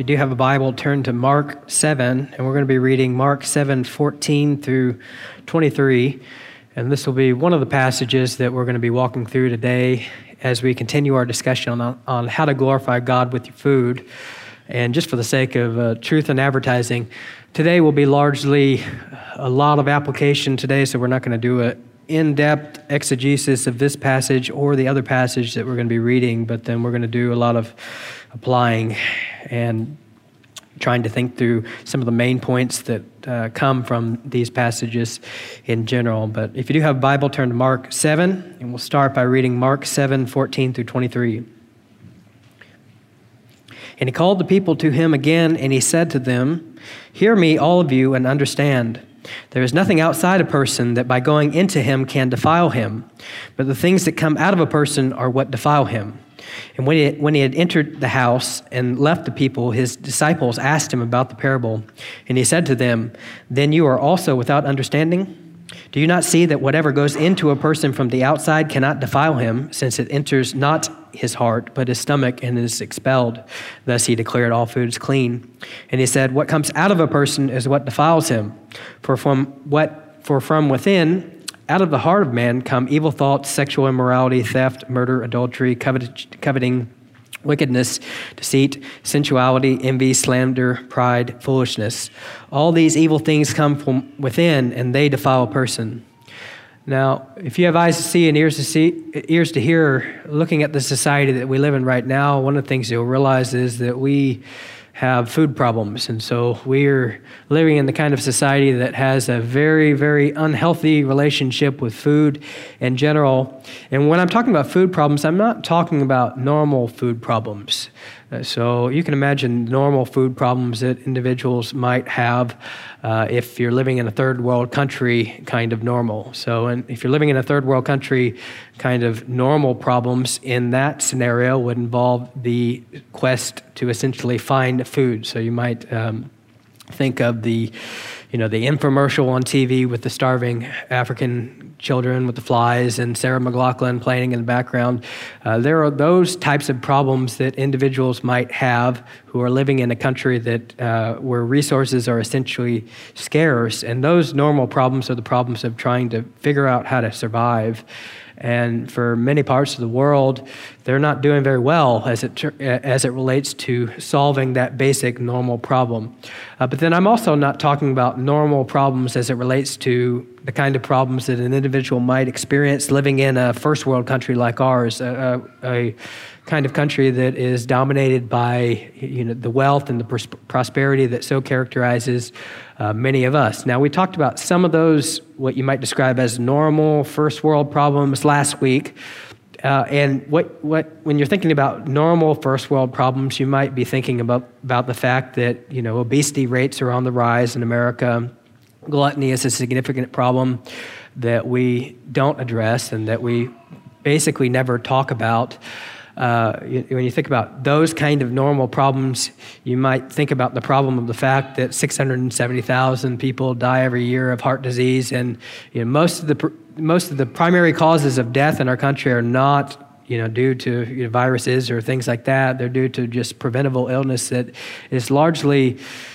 do have a Bible, turn to Mark 7, and we're going to be reading Mark 7:14 through 23. And this will be one of the passages that we're going to be walking through today as we continue our discussion on how to glorify God with your food. And just for the sake of truth and advertising, today will be largely a lot of application today, so we're not going to do an in-depth exegesis of this passage or the other passage that we're going to be reading, but then we're going to do a lot of applying and trying to think through some of the main points that come from these passages in general. But if you do have a Bible, turn to Mark 7, and we'll start by reading Mark 7:14 through 23. And he called the people to him again, and he said to them, "Hear me, all of you, and understand. There is nothing outside a person that by going into him can defile him, but the things that come out of a person are what defile him." And when he had entered the house and left the people, his disciples asked him about the parable. And he said to them, "Then you are also without understanding? Do you not see that whatever goes into a person from the outside cannot defile him, since it enters not his heart, but his stomach, and is expelled? Thus he declared all foods clean. And he said, what comes out of a person is what defiles him. For from within, out of the heart of man, come evil thoughts, sexual immorality, theft, murder, adultery, coveting, wickedness, deceit, sensuality, envy, slander, pride, foolishness. All these evil things come from within, and they defile a person." Now, if you have eyes to see and ears to hear, looking at the society that we live in right now, one of the things you'll realize is that we have food problems. And so we're living in the kind of society that has a very, very unhealthy relationship with food in general. And when I'm talking about food problems, I'm not talking about normal food problems. So you can imagine normal food problems that individuals might have if you're living in a third world country, kind of normal. So if you're living in a third world country, kind of normal problems in that scenario would involve the quest to essentially find food. So you might think of the infomercial on TV with the starving African children with the flies and Sarah McLachlan playing in the background. There are those types of problems that individuals might have who are living in a country that where resources are essentially scarce, and those normal problems are the problems of trying to figure out how to survive. And for many parts of the world, they're not doing very well as it relates to solving that basic normal problem. But then I'm also not talking about normal problems as it relates to the kind of problems that an individual might experience living in a first world country like ours, a kind of country that is dominated by the wealth and the prosperity that so characterizes many of us. Now, we talked about some of those, what you might describe as normal first world problems last week. And when you're thinking about normal first world problems, you might be thinking about the fact that, obesity rates are on the rise in America. Gluttony is a significant problem that we don't address and that we basically never talk about. When you think about those kind of normal problems, you might think about the problem of the fact that 670,000 people die every year of heart disease, and most of the primary causes of death in our country are not due to viruses or things like that. They're due to just preventable illness that is largely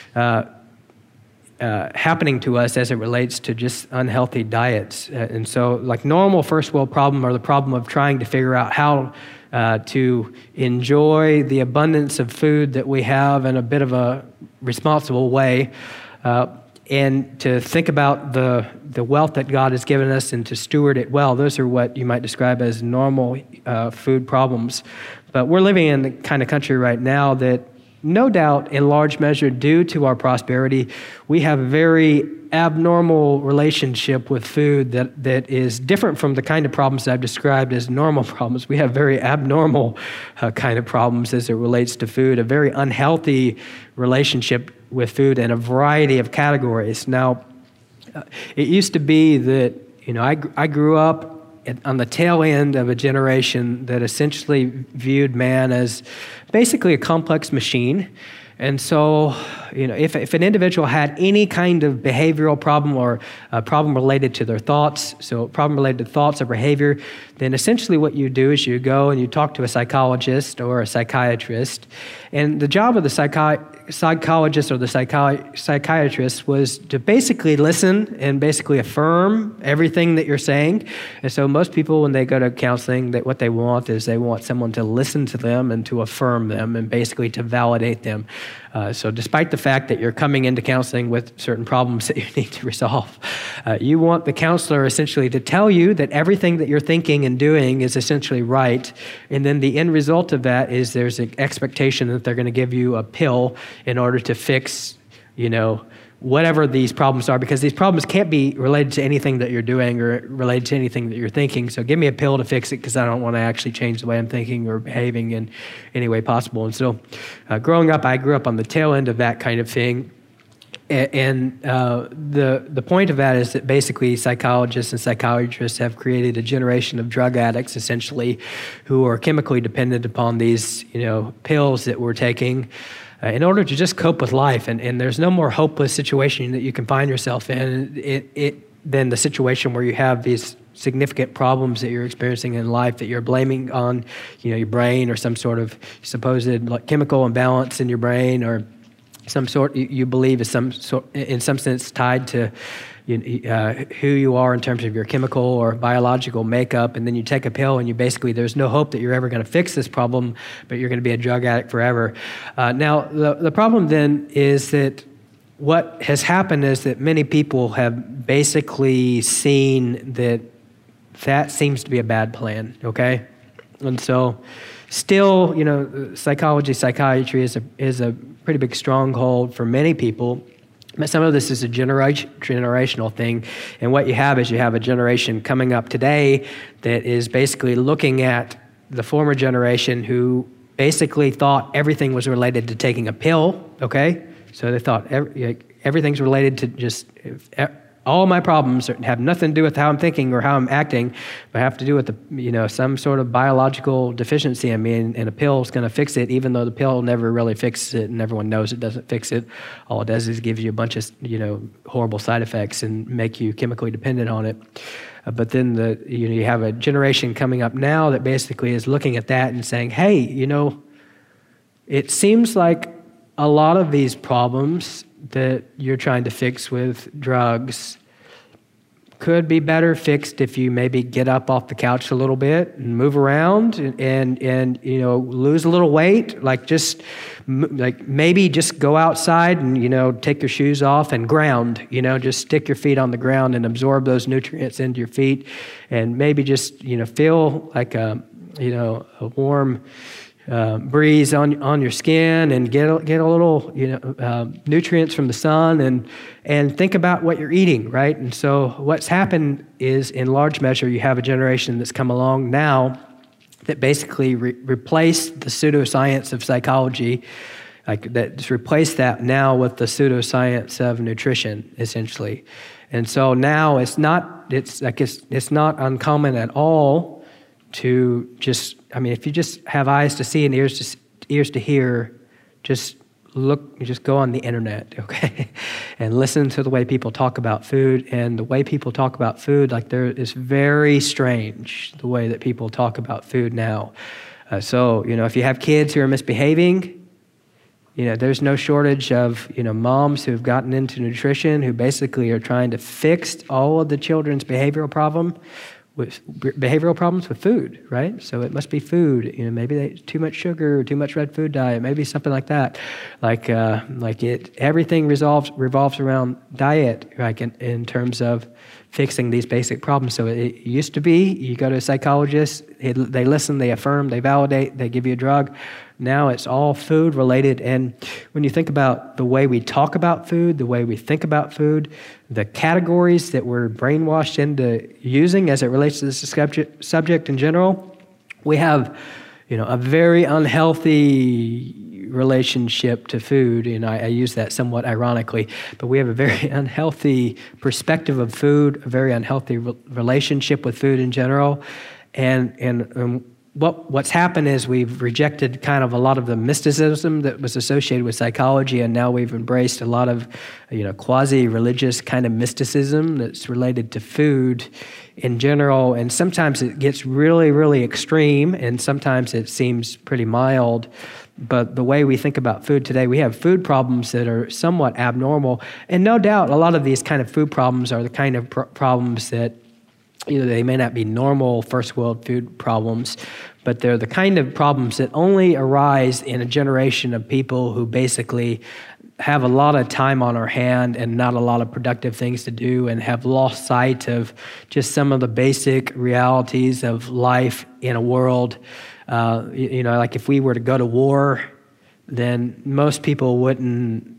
happening to us as it relates to just unhealthy diets. And so, like normal first world problem, or the problem of trying to figure out how to enjoy the abundance of food that we have in a bit of a responsible way, and to think about the wealth that God has given us and to steward it well. Those are what you might describe as normal food problems. But we're living in the kind of country right now that, no doubt, in large measure, due to our prosperity, we have a very abnormal relationship with food that is different from the kind of problems that I've described as normal problems. We have very abnormal kind of problems as it relates to food, a very unhealthy relationship with food in a variety of categories. Now, it used to be that, I grew up on the tail end of a generation that essentially viewed man as basically a complex machine, And so, if an individual had any kind of behavioral problem or a problem related to their thoughts, so a problem related to thoughts or behavior, then essentially what you do is you go and you talk to a psychologist or a psychiatrist. And the job of the psychologist or the psychiatrist was to basically listen and basically affirm everything that you're saying. And so most people, when they go to counseling, what they want is they want someone to listen to them and to affirm them and basically to validate them. So despite the fact that you're coming into counseling with certain problems that you need to resolve, you want the counselor essentially to tell you that everything that you're thinking and doing is essentially right. And then the end result of that is there's an expectation that they're going to give you a pill in order to fix, whatever these problems are, because these problems can't be related to anything that you're doing or related to anything that you're thinking. So give me a pill to fix it because I don't want to actually change the way I'm thinking or behaving in any way possible. And so growing up, I grew up on the tail end of that kind of thing. And the point of that is that basically psychologists and psychiatrists have created a generation of drug addicts, essentially, who are chemically dependent upon these, pills that we're taking in order to just cope with life. And there's no more hopeless situation that you can find yourself in than the situation where you have these significant problems that you're experiencing in life that you're blaming on, your brain or some sort of supposed chemical imbalance in your brain or some sort you believe is in some sense tied to who you are in terms of your chemical or biological makeup, and then you take a pill and there's no hope that you're ever going to fix this problem, but you're going to be a drug addict forever. Now, the problem then is that what has happened is that many people have basically seen that seems to be a bad plan, okay? And so still, psychiatry is a pretty big stronghold for many people. But some of this is a generational thing. And what you have is a generation coming up today that is basically looking at the former generation who basically thought everything was related to taking a pill, okay? So they thought everything's related to just all my problems have nothing to do with how I'm thinking or how I'm acting, but have to do with some sort of biological deficiency in me, and a pill is going to fix it, even though the pill never really fixes it, and everyone knows it doesn't fix it. All it does is give you a bunch of horrible side effects and make you chemically dependent on it. But then you have a generation coming up now that basically is looking at that and saying, hey, it seems like a lot of these problems that you're trying to fix with drugs could be better fixed if you maybe get up off the couch a little bit and move around and lose a little weight, maybe just go outside and take your shoes off and ground, just stick your feet on the ground and absorb those nutrients into your feet, and maybe just feel like a warm breeze on your skin and get a little nutrients from the sun and think about what you're eating, right? And so what's happened is, in large measure, you have a generation that's come along now that basically replaced the pseudoscience of psychology, that's replaced that now with the pseudoscience of nutrition, essentially. And so now it's not uncommon at all to just, if you just have eyes to see and ears to hear, just go on the internet, okay, and listen to the way people talk about food. And the way people talk about food, it's very strange, the way that people talk about food now. So if you have kids who are misbehaving, there's no shortage of, moms who've gotten into nutrition who basically are trying to fix all of the children's behavioral problems with food, right? So it must be food. Maybe they too much sugar or too much red food diet, maybe something like that. Everything revolves around diet, in terms of fixing these basic problems. So it used to be you go to a psychologist, they listen, they affirm, they validate, they give you a drug. Now it's all food related. And when you think about the way we talk about food, the way we think about food, the categories that we're brainwashed into using as it relates to this subject in general, we have, a very unhealthy relationship to food. And I use that somewhat ironically, but we have a very unhealthy perspective of food, a very unhealthy relationship with food in general. And what's happened is we've rejected kind of a lot of the mysticism that was associated with psychology, and now we've embraced a lot of, quasi-religious kind of mysticism that's related to food in general. And sometimes it gets really, really extreme, and sometimes it seems pretty mild. But the way we think about food today, we have food problems that are somewhat abnormal. And no doubt, a lot of these kind of food problems are the kind of problems that they may not be normal first world food problems, but they're the kind of problems that only arise in a generation of people who basically have a lot of time on our hand and not a lot of productive things to do, and have lost sight of just some of the basic realities of life in a world. Like if we were to go to war, then most people wouldn't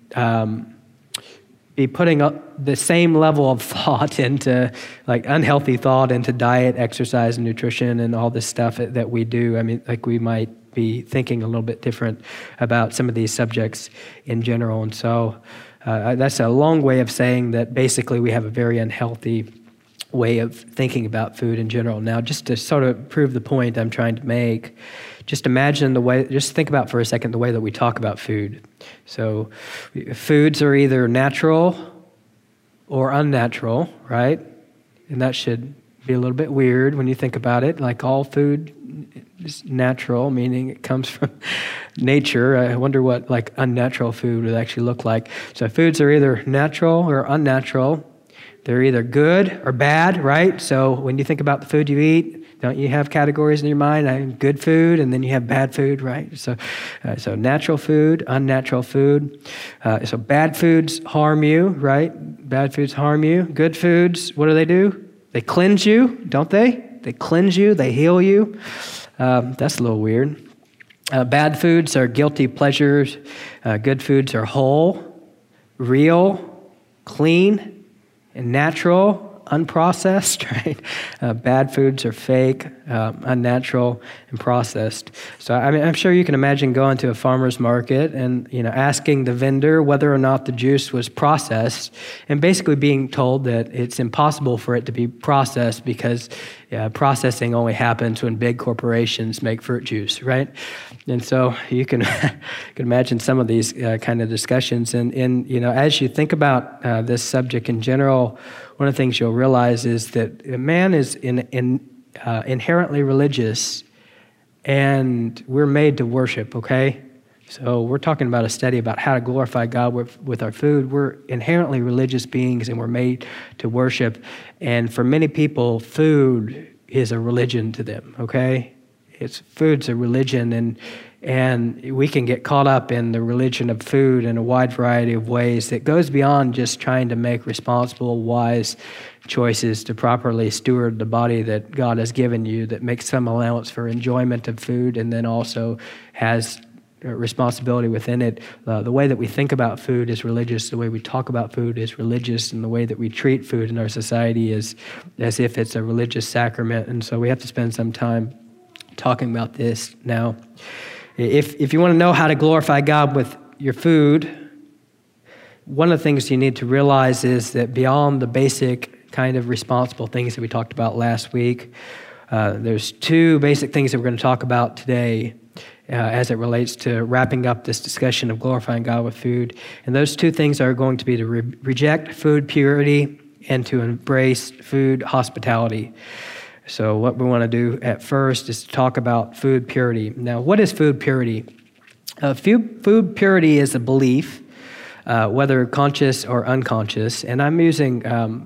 be putting up the same level of thought into, like, unhealthy thought into diet, exercise, and nutrition, and all this stuff that we do. I mean, like, we might be thinking a little bit different about some of these subjects in general. And so that's a long way of saying that basically we have a very unhealthy way of thinking about food in general. Now, just to sort of prove the point I'm trying to make, just think about for a second the way that we talk about food. So foods are either natural or unnatural, right? And that should be a little bit weird when you think about it. Like, all food is natural, meaning it comes from nature. I wonder what like unnatural food would actually look like. So foods are either natural or unnatural. They're either good or bad, right? So when you think about the food you eat, don't you have categories in your mind? Good food, and then you have bad food, right? So natural food, unnatural food. So bad foods harm you, right? Bad foods harm you. Good foods, what do? They cleanse you, don't they? They cleanse you, they heal you. That's a little weird. Bad foods are guilty pleasures. Good foods are whole, real, clean, and natural, unprocessed, right? Bad foods are fake, unnatural, and processed. So I'm sure you can imagine going to a farmer's market and asking the vendor whether or not the juice was processed, and basically being told that it's impossible for it to be processed because processing only happens when big corporations make fruit juice, right? And so you can imagine some of these kind of discussions. And as you think about this subject in general, one of the things you'll realize is that man is inherently religious, and we're made to worship, okay? So we're talking about a study about how to glorify God with our food. We're inherently religious beings, and we're made to worship. And for many people, food is a religion to them, okay? Food's a religion, and we can get caught up in the religion of food in a wide variety of ways that goes beyond just trying to make responsible, wise choices to properly steward the body that God has given you, that makes some allowance for enjoyment of food, and then also has responsibility within it. The way that we think about food is religious. The way we talk about food is religious. And the way that we treat food in our society is as if it's a religious sacrament. And so we have to spend some time talking about this now. If you want to know how to glorify God with your food, one of the things you need to realize is that beyond the basic kind of responsible things that we talked about last week, there's two basic things that we're going to talk about today as it relates to wrapping up this discussion of glorifying God with food. And those two things are going to be to reject food purity and to embrace food hospitality. So what we want to do at first is to talk about food purity. Now, what is food purity? Food purity is a belief, whether conscious or unconscious, and I'm using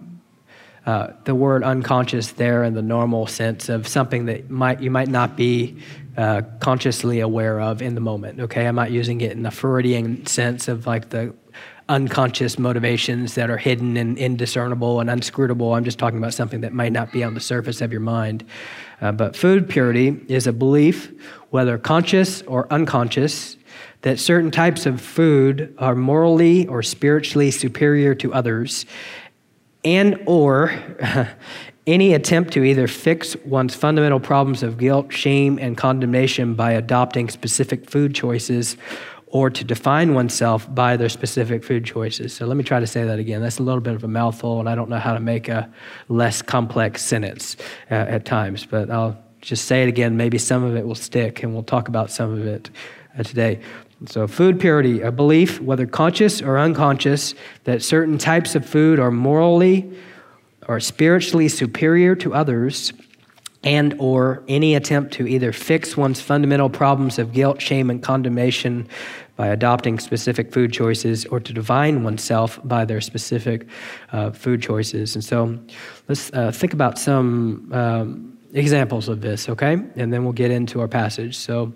the word unconscious there in the normal sense of something that you might not be consciously aware of in the moment, okay? I'm not using it in the Freudian sense of like the unconscious motivations that are hidden and indiscernible and unscrutable. I'm just talking about something that might not be on the surface of your mind. But food purity is a belief, whether conscious or unconscious, that certain types of food are morally or spiritually superior to others, and or any attempt to either fix one's fundamental problems of guilt, shame, and condemnation by adopting specific food choices, or to define oneself by their specific food choices. So let me try to say that again. That's a little bit of a mouthful, and I don't know how to make a less complex sentence at times, but I'll just say it again. Maybe some of it will stick, and we'll talk about some of it today. So food purity, a belief, whether conscious or unconscious, that certain types of food are morally or spiritually superior to others, and or any attempt to either fix one's fundamental problems of guilt, shame, and condemnation by adopting specific food choices, or to define oneself by their specific food choices. And so let's think about some examples of this, okay? And then we'll get into our passage. So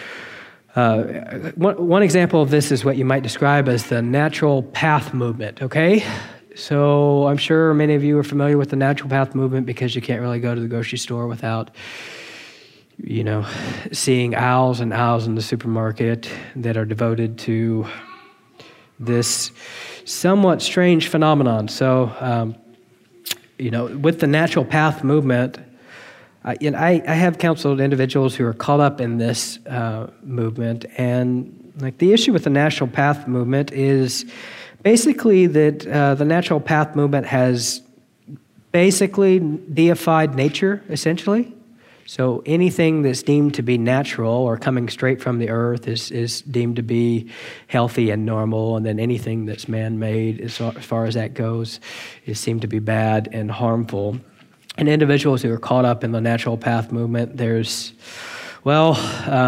one example of this is what you might describe as the natural path movement, okay? So I'm sure many of you are familiar with the natural path movement because you can't really go to the grocery store without, seeing aisles and aisles in the supermarket that are devoted to this somewhat strange phenomenon. So, with the natural path movement, I have counseled individuals who are caught up in this movement, and the issue with the natural path movement is basically that the natural path movement has basically deified nature, essentially. So anything that's deemed to be natural or coming straight from the earth is deemed to be healthy and normal, and then anything that's man-made, as far as that goes, is deemed to be bad and harmful. And individuals who are caught up in the natural path movement, what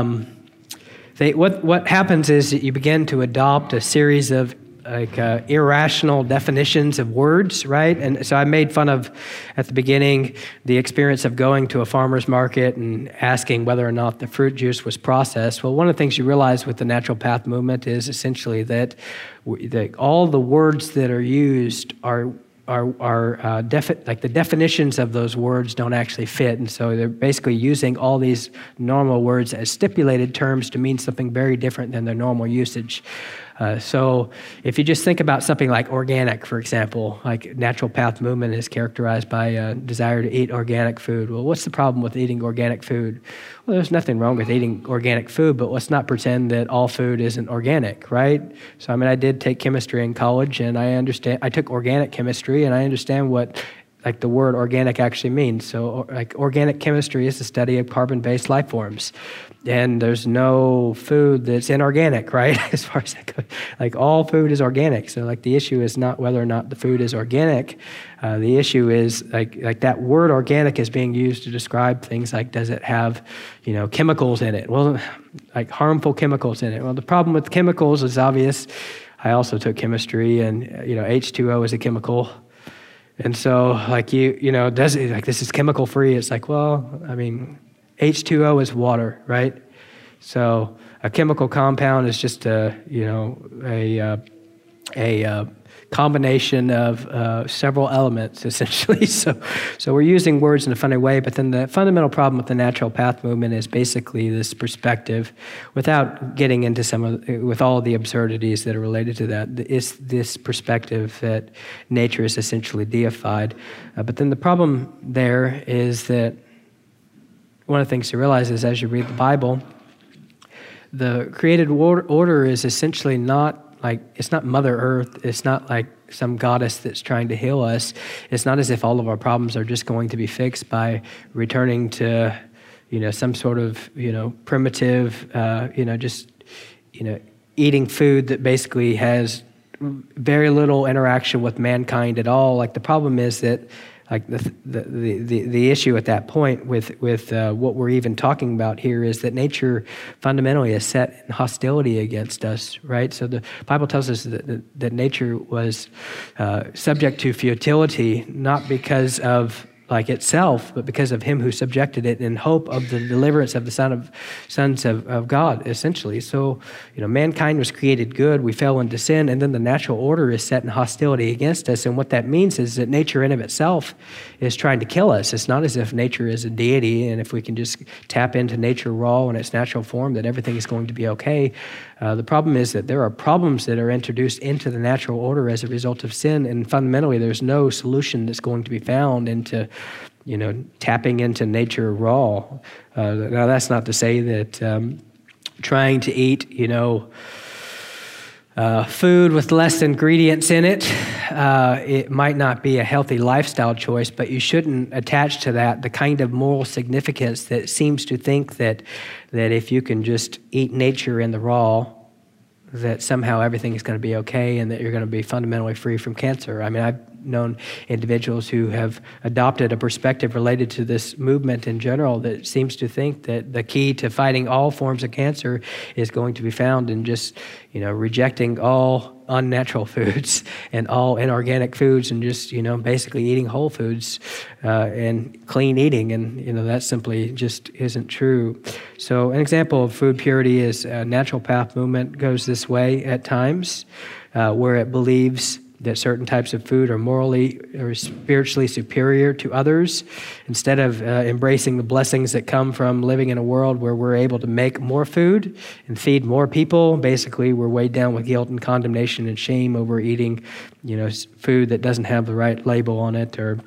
happens is that you begin to adopt a series of irrational definitions of words, right? And so I made fun of, at the beginning, the experience of going to a farmer's market and asking whether or not the fruit juice was processed. Well, one of the things you realize with the natural path movement is essentially that all the words that are used are the definitions of those words don't actually fit, and so they're basically using all these normal words as stipulated terms to mean something very different than their normal usage. So if you just think about something like organic, for example, like natural path movement is characterized by a desire to eat organic food. Well, what's the problem with eating organic food? Well, there's nothing wrong with eating organic food, but let's not pretend that all food isn't organic, right? So, I did take chemistry in college, and I took organic chemistry, and I understand what the word organic actually means. So organic chemistry is the study of carbon-based life forms. And there's no food that's inorganic, right? As far as that goes. All food is organic. So the issue is not whether or not the food is organic. The issue is that word organic is being used to describe things like, does it have, chemicals in it? Well, harmful chemicals in it. Well, the problem with chemicals is obvious. I also took chemistry, and, H2O is a chemical. And so, does it, this is chemical free? It's H2O is water, right? So a chemical compound is just a combination of several elements, essentially. So we're using words in a funny way, but then the fundamental problem with the natural path movement is basically this perspective, without getting into with all the absurdities that are related to that. It's this perspective that nature is essentially deified. But then the problem there is that one of the things to realize is, as you read the Bible, the created order is essentially not it's not Mother Earth. It's not like some goddess that's trying to heal us. It's not as if all of our problems are just going to be fixed by returning to, some sort of, primitive, eating food that basically has very little interaction with mankind at all. The problem is that the issue at that point with what we're even talking about here is that nature fundamentally is set in hostility against us, right? So the Bible tells us that nature was subject to futility, not because of itself, but because of him who subjected it, in hope of the deliverance of the sons of God, essentially. So, mankind was created good, we fell into sin, and then the natural order is set in hostility against us. And what that means is that nature in of itself is trying to kill us. It's not as if nature is a deity, and if we can just tap into nature raw in its natural form, that everything is going to be okay. The problem is that there are problems that are introduced into the natural order as a result of sin, and fundamentally there's no solution that's going to be found into, tapping into nature raw. Now that's not to say that trying to eat, food with less ingredients in it, it might not be a healthy lifestyle choice, but you shouldn't attach to that the kind of moral significance that seems to think that if you can just eat nature in the raw, that somehow everything is going to be okay and that you're going to be fundamentally free from cancer. I mean, I've known individuals who have adopted a perspective related to this movement in general that seems to think that the key to fighting all forms of cancer is going to be found in just, rejecting all unnatural foods and all inorganic foods and just, basically eating whole foods and clean eating. And, that simply just isn't true. So an example of food purity is naturopath movement goes this way at times, where it believes that certain types of food are morally or spiritually superior to others. Instead of embracing the blessings that come from living in a world where we're able to make more food and feed more people, basically we're weighed down with guilt and condemnation and shame over eating, food that doesn't have the right label on it, or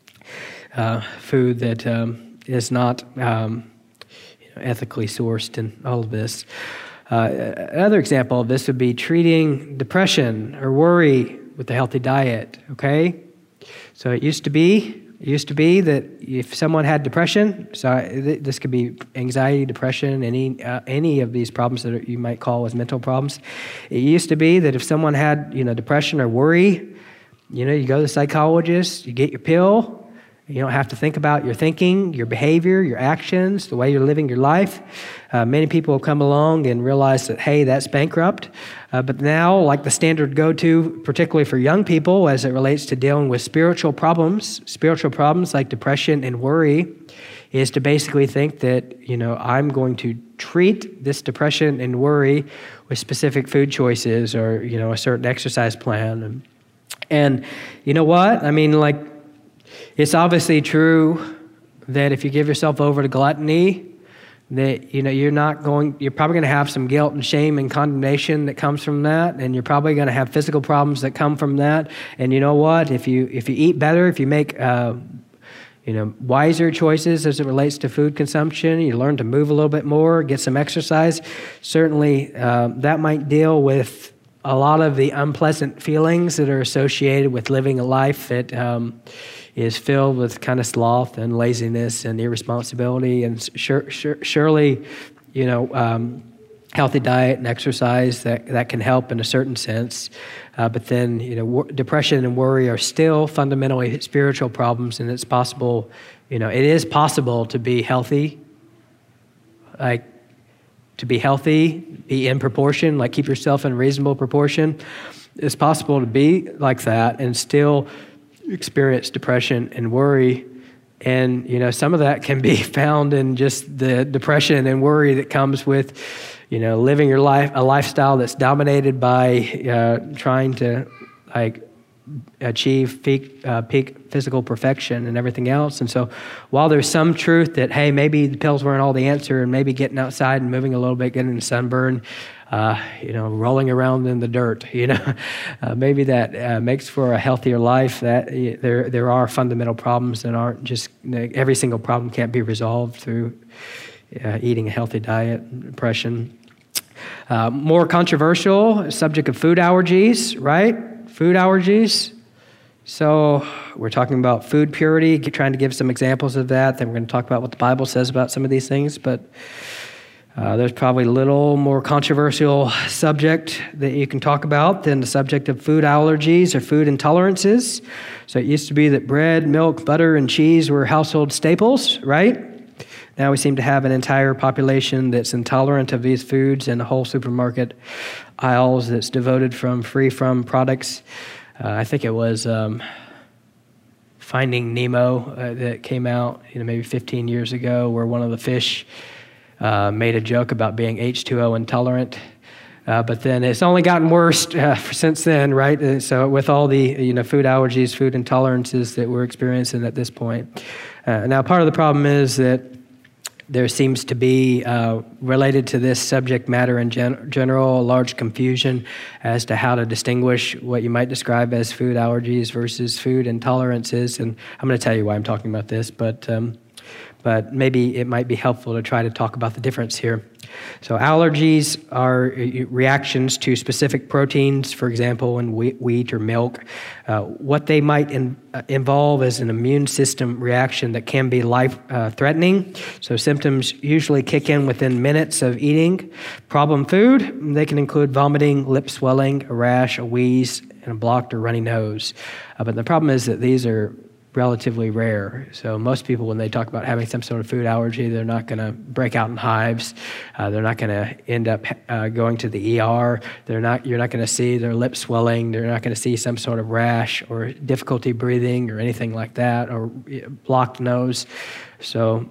food that is not ethically sourced, and all of this. Another example of this would be treating depression or worry with a healthy diet, okay? So it used to be that if someone had depression, this could be anxiety, depression, any of these problems that you might call as mental problems. It used to be that if someone had, depression or worry, you go to the psychologist, you get your pill. You don't have to think about your thinking, your behavior, your actions, the way you're living your life. Many people have come along and realized that, hey, that's bankrupt. But now, like the standard go-to, particularly for young people as it relates to dealing with spiritual problems like depression and worry, is to basically think that, I'm going to treat this depression and worry with specific food choices or, a certain exercise plan. And you know what? I mean, it's obviously true that if you give yourself over to gluttony, that you're probably going to have some guilt and shame and condemnation that comes from that, and you're probably going to have physical problems that come from that. And you know what? If you eat better, if you make wiser choices as it relates to food consumption, you learn to move a little bit more, get some exercise. Certainly, that might deal with a lot of the unpleasant feelings that are associated with living a life that is filled with kind of sloth and laziness and irresponsibility. And surely, healthy diet and exercise that can help in a certain sense. But then, depression and worry are still fundamentally spiritual problems, and it's possible, it is possible to be healthy, be in proportion, keep yourself in reasonable proportion. It's possible to be like that and still experience depression and worry. And, some of that can be found in just the depression and worry that comes with, living your life, a lifestyle that's dominated by trying to, achieve peak physical perfection and everything else. And so while there's some truth that, hey, maybe the pills weren't all the answer, and maybe getting outside and moving a little bit, getting sunburn, rolling around in the dirt, maybe that makes for a healthier life, that there are fundamental problems that aren't just, every single problem can't be resolved through eating a healthy diet, depression. More controversial subject of food allergies, right? Food allergies. So we're talking about food purity, trying to give some examples of that. Then we're going to talk about what the Bible says about some of these things. But there's probably a little more controversial subject that you can talk about than the subject of food allergies or food intolerances. So it used to be that bread, milk, butter, and cheese were household staples, right? Now we seem to have an entire population that's intolerant of these foods, and a whole supermarket aisles that's devoted free from products. I think it was Finding Nemo that came out maybe 15 years ago, where one of the fish made a joke about being H2O intolerant. But then it's only gotten worse since then, right? And so with all the food allergies, food intolerances that we're experiencing at this point. Now part of the problem is that there seems to be, related to this subject matter in general, a large confusion as to how to distinguish what you might describe as food allergies versus food intolerances. And I'm going to tell you why I'm talking about this. But but maybe it might be helpful to try to talk about the difference here. So allergies are reactions to specific proteins, for example, in wheat or milk. What they might involve is an immune system reaction that can be life-threatening. So symptoms usually kick in within minutes of eating problem food. They can include vomiting, lip swelling, a rash, a wheeze, and a blocked or runny nose. But the problem is that these are relatively rare. So most people, when they talk about having some sort of food allergy, they're not going to break out in hives. They're not going to end up going to the ER. You're not going to see their lips swelling. They're not going to see some sort of rash or difficulty breathing or anything like that, or blocked nose. So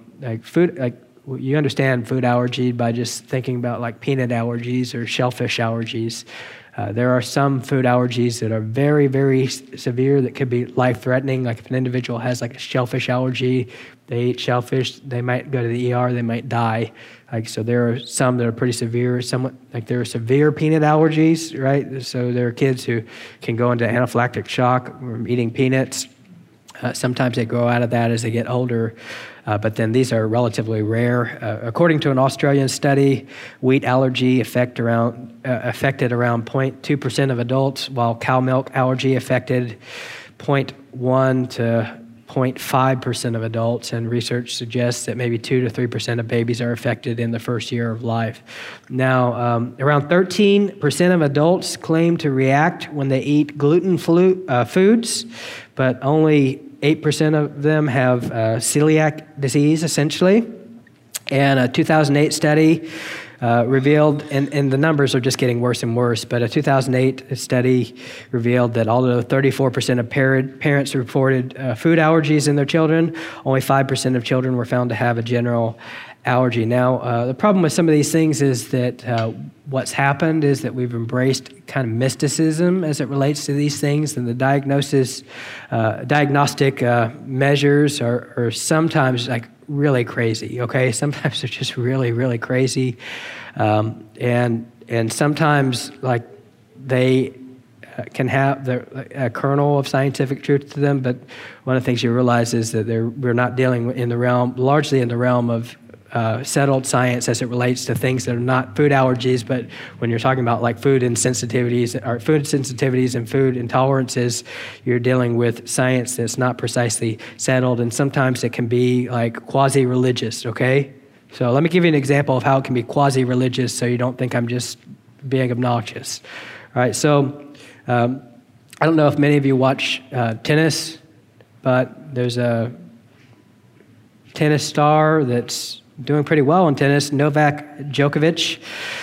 you understand food allergy by just thinking about like peanut allergies or shellfish allergies. There are some food allergies that are very, very severe that could be life-threatening. Like if an individual has like a shellfish allergy, they eat shellfish, they might go to the ER, they might die. So there are some that are pretty severe. There are severe peanut allergies, right? So there are kids who can go into anaphylactic shock from eating peanuts. Sometimes they grow out of that as they get older. But then these are relatively rare. According to an Australian study, wheat allergy affected around 0.2% of adults, while cow milk allergy affected 0.1 to 0.5% of adults, and research suggests that maybe 2 to 3% of babies are affected in the first year of life. Now, around 13% of adults claim to react when they eat gluten foods, but only 8% of them have celiac disease, essentially. And a 2008 study revealed, and the numbers are just getting worse and worse, but a 2008 study revealed that although 34% of parents reported food allergies in their children, only 5% of children were found to have a general allergy. Now, the problem with some of these things is that what's happened is that we've embraced kind of mysticism as it relates to these things, and the diagnostic measures are sometimes like really crazy, okay? Sometimes they're just really, really crazy. And sometimes like they can have a kernel of scientific truth to them, but one of the things you realize is that we're not dealing largely in the realm of settled science as it relates to things that are not food allergies, but when you're talking about like food insensitivities and food intolerances, you're dealing with science that's not precisely settled, and sometimes it can be like quasi-religious, okay? So let me give you an example of how it can be quasi-religious so you don't think I'm just being obnoxious. All right, so I don't know if many of you watch tennis, but there's a tennis star that's doing pretty well in tennis, Novak Djokovic.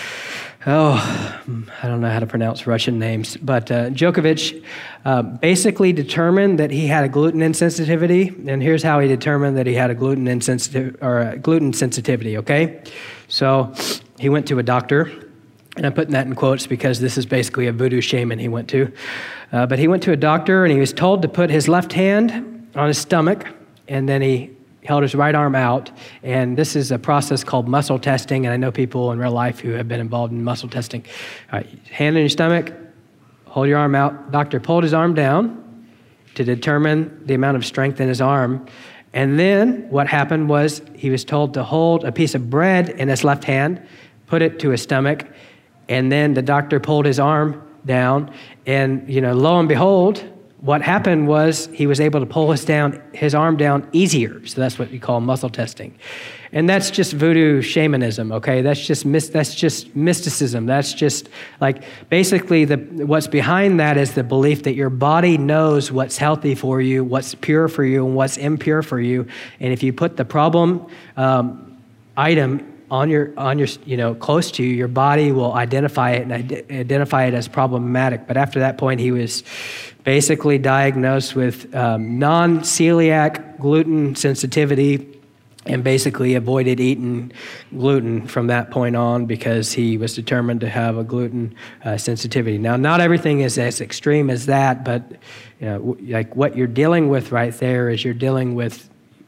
I don't know how to pronounce Russian names, but Djokovic basically determined that he had a gluten insensitivity, and here's how he determined that he had a gluten sensitivity, okay? So he went to a doctor, and I'm putting that in quotes because this is basically a voodoo shaman he went to. But he went to a doctor, and he was told to put his left hand on his stomach, and then he held his right arm out, and this is a process called muscle testing, and I know people in real life who have been involved in muscle testing. All right, hand on your stomach, hold your arm out. Doctor pulled his arm down to determine the amount of strength in his arm, and then what happened was he was told to hold a piece of bread in his left hand, put it to his stomach, and then the doctor pulled his arm down, and lo and behold, what happened was he was able to pull his arm down easier. So that's what we call muscle testing. And that's just voodoo shamanism, okay? That's just mysticism. That's just like basically what's behind that is the belief that your body knows what's healthy for you, what's pure for you, and what's impure for you. And if you put the problem item on your close to you, your body will identify it and identify it as problematic. But after that point, he was basically diagnosed with non-celiac gluten sensitivity and basically avoided eating gluten from that point on because he was determined to have a gluten sensitivity. Now, not everything is as extreme as that, but like what you're dealing with right there is you're dealing with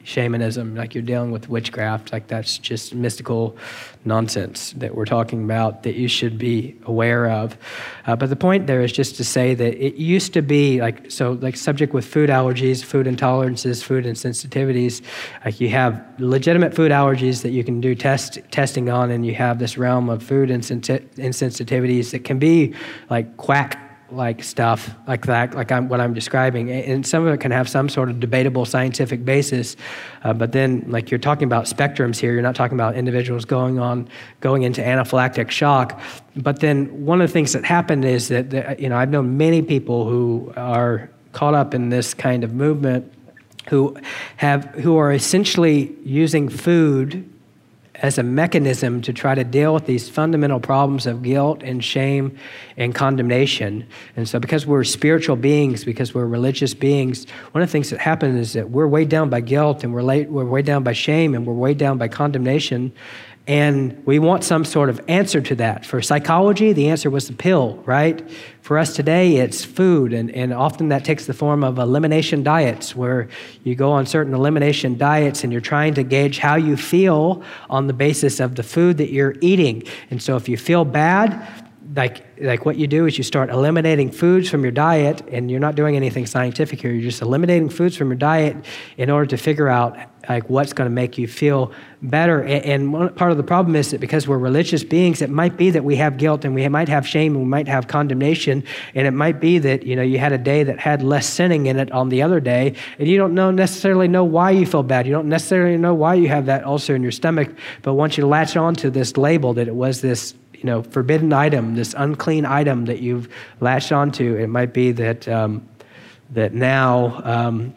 shamanism, like you're dealing with witchcraft, like that's just mystical nonsense that we're talking about that you should be aware of. But the point there is just to say that it used to be like subject with food allergies, food intolerances, food insensitivities, like you have legitimate food allergies that you can do testing on, and you have this realm of food insensitivities that can be like quack like stuff like that, what I'm describing. And some of it can have some sort of debatable scientific basis. But then like you're talking about spectrums here. You're not talking about individuals going into anaphylactic shock. But then one of the things that happened is that, I've known many people who are caught up in this kind of movement who are essentially using food as a mechanism to try to deal with these fundamental problems of guilt and shame and condemnation. And so because we're spiritual beings, because we're religious beings, one of the things that happens is that we're weighed down by guilt, and we're weighed down by shame, and we're weighed down by condemnation. And we want some sort of answer to that. For psychology, the answer was the pill, right? For us today, it's food, and often that takes the form of elimination diets, where you go on certain elimination diets and you're trying to gauge how you feel on the basis of the food that you're eating. And so if you feel bad, like what you do is you start eliminating foods from your diet, and you're not doing anything scientific here. You're just eliminating foods from your diet in order to figure out like what's going to make you feel better. And one part of the problem is that because we're religious beings, it might be that we have guilt, and we might have shame, and we might have condemnation, and it might be that you had a day that had less sinning in it on the other day, and you don't necessarily know why you feel bad. You don't necessarily know why you have that ulcer in your stomach, but once you latch on to this label that it was this forbidden item, this unclean item that you've latched onto, it might be that that now